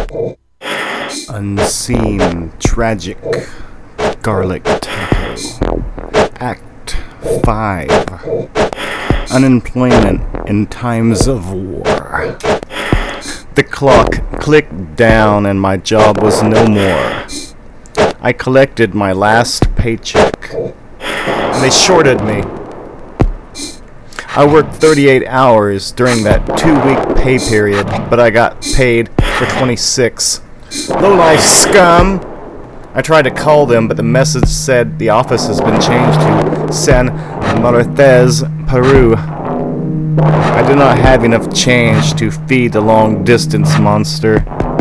Unseen Tragic Garlic Taco. Act 5. Unemployment in Times of War. The clock clicked down and my job was no more. I collected my last paycheck. And they shorted me. I worked 38 hours during that 2-week pay period, but I got paid for 26. Lowlife scum! I tried to call them, but the message said the office has been changed to San Martez, Peru. I do not have enough change to feed the long-distance monster.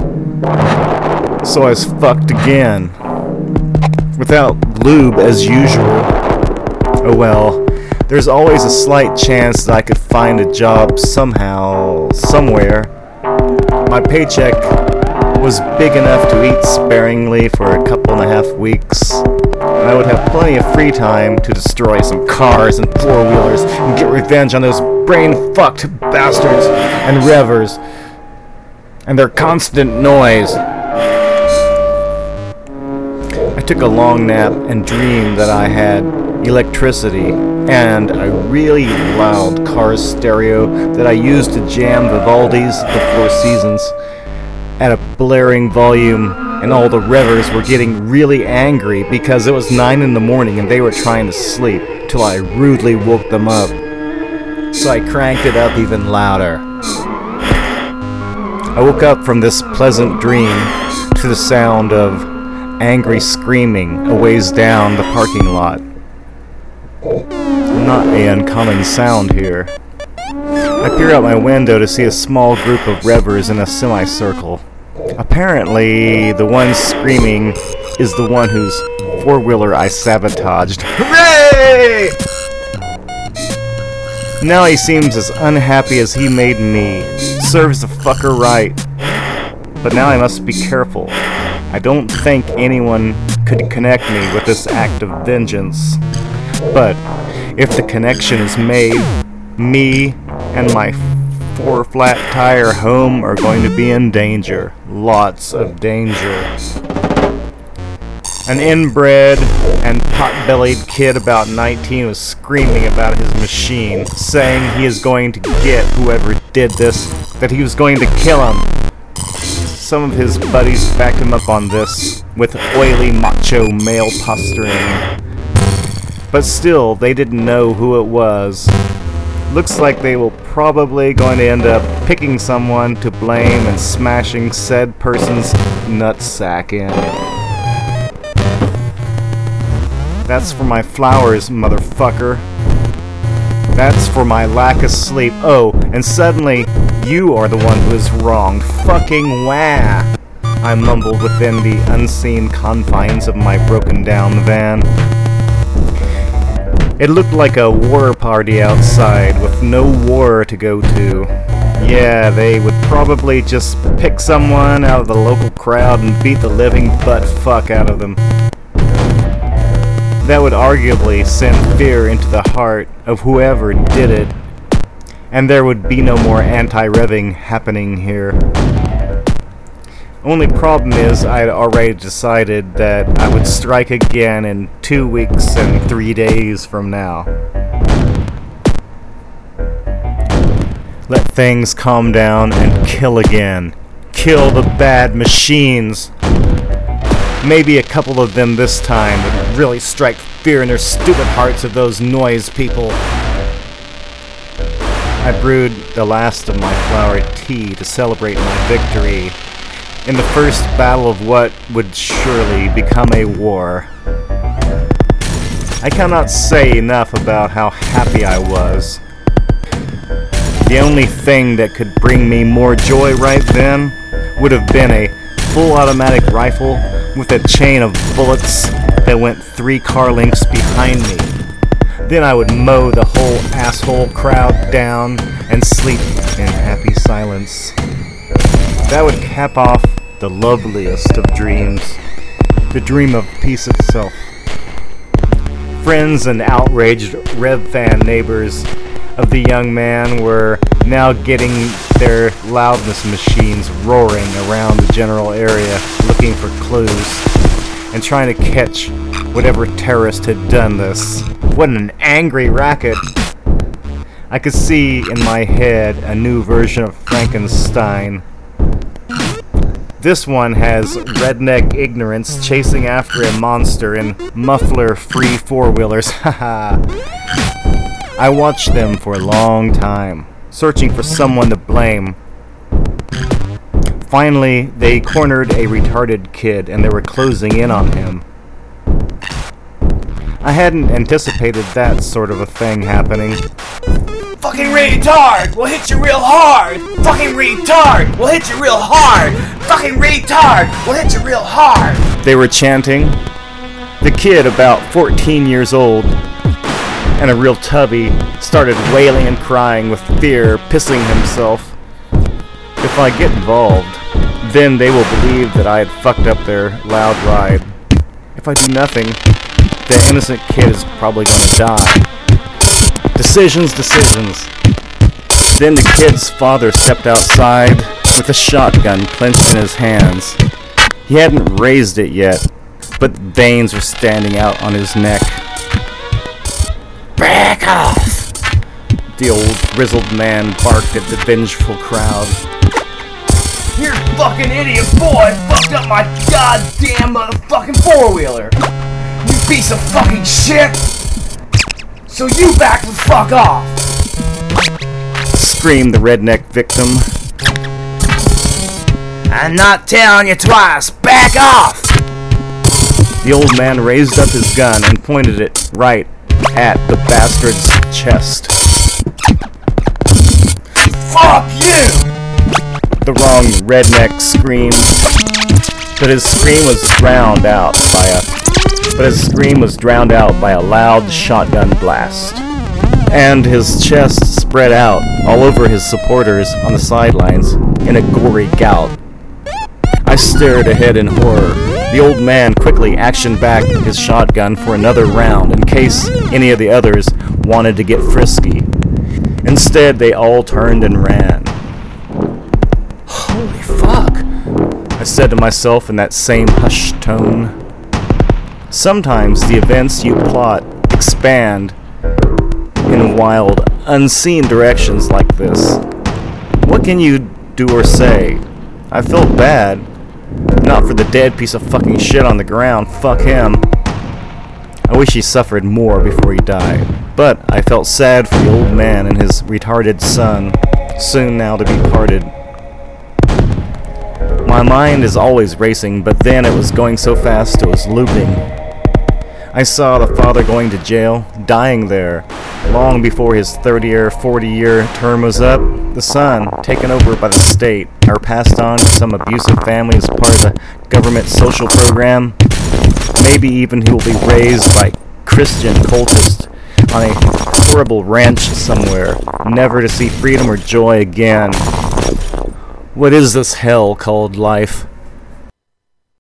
So I was fucked again. Without lube as usual. Oh well. There's always a slight chance that I could find a job somehow, somewhere. My paycheck was big enough to eat sparingly for a couple and a half weeks. And I would have plenty of free time to destroy some cars and four-wheelers and get revenge on those brain-fucked bastards and revers and their constant noise. I took a long nap and dreamed that I had electricity and a really loud car stereo that I used to jam Vivaldi's The Four Seasons at a blaring volume, and all the revers were getting really angry because it was 9 in the morning and they were trying to sleep till I rudely woke them up. So I cranked it up even louder. I woke up from this pleasant dream to the sound of angry screaming a ways down the parking lot. Not an uncommon sound here. I peer out my window to see a small group of revers in a semicircle. Apparently, the one screaming is the one whose four-wheeler I sabotaged. Hooray! Now he seems as unhappy as he made me. Serves the fucker right. But now I must be careful. I don't think anyone could connect me with this act of vengeance. But if the connection is made, me and my 4-flat tire home are going to be in danger. Lots of danger. An inbred and pot-bellied kid about 19 was screaming about his machine, saying he is going to get whoever did this, that he was going to kill him. Some of his buddies backed him up on this, with oily macho male posturing. But still, they didn't know who it was. Looks like they will probably going to end up picking someone to blame and smashing said person's nutsack in. That's for my flowers, motherfucker. That's for my lack of sleep. Oh, and suddenly, you are the one who is wrong. Fucking wah! I mumbled within the unseen confines of my broken down van. It looked like a war party outside, with no war to go to. Yeah, they would probably just pick someone out of the local crowd and beat the living butt-fuck out of them. That would arguably send fear into the heart of whoever did it, and there would be no more anti-revving happening here. Only problem is I had already decided that I would strike again in 2 weeks and 3 days from now. Let things calm down and kill again. Kill the bad machines. Maybe a couple of them this time would really strike fear in their stupid hearts of those noise people. I brewed the last of my flower tea to celebrate my victory in the first battle of what would surely become a war. I cannot say enough about how happy I was. The only thing that could bring me more joy right then would have been a full automatic rifle with a chain of bullets that went 3 car lengths behind me. Then I would mow the whole asshole crowd down and sleep in happy silence. That would cap off the loveliest of dreams, the dream of peace itself. Friends and outraged Rev fan neighbors of the young man were now getting their loudness machines roaring around the general area looking for clues and trying to catch whatever terrorist had done this. What an angry racket! I could see in my head a new version of Frankenstein. This one has redneck ignorance chasing after a monster in muffler-free four-wheelers. Haha. I watched them for a long time, searching for someone to blame. Finally, they cornered a retarded kid and they were closing in on him. I hadn't anticipated that sort of a thing happening. Fucking retard! We'll hit you real hard! Fucking retard! We'll hit you real hard! Fucking retard! We'll hit you real hard! They were chanting. The kid, about 14 years old, and a real tubby, started wailing and crying with fear, pissing himself. If I get involved, then they will believe that I had fucked up their loud ride. If I do nothing, the innocent kid is probably gonna die. Decisions. Then the kid's father stepped outside with a shotgun clenched in his hands. He hadn't raised it yet, but veins were standing out on his neck. Back off! The old grizzled man barked at the vengeful crowd. You're a fucking idiot boy! Fucked up my goddamn motherfucking four-wheeler! You piece of fucking shit! So you back the fuck off! Screamed the redneck victim. I'm not telling you twice! Back off! The old man raised up his gun and pointed it right at the bastard's chest. Fuck you! The wrong redneck screamed, but his scream was drowned out by a loud shotgun blast. And his chest spread out all over his supporters on the sidelines in a gory gout. I stared ahead in horror. The old man quickly actioned back his shotgun for another round in case any of the others wanted to get frisky. Instead, they all turned and ran. Holy fuck, I said to myself in that same hushed tone. Sometimes the events you plot expand in wild, unseen directions like this. What can you do or say? I felt bad. Not for the dead piece of fucking shit on the ground. Fuck him. I wish he suffered more before he died. But I felt sad for the old man and his retarded son, soon now to be parted. My mind is always racing, but then it was going so fast it was looping. I saw the father going to jail, dying there, long before his 30 or 40-year term was up. The son, taken over by the state, or passed on to some abusive family as part of the government social program. Maybe even he will be raised by Christian cultists on a horrible ranch somewhere, never to see freedom or joy again. What is this hell called life?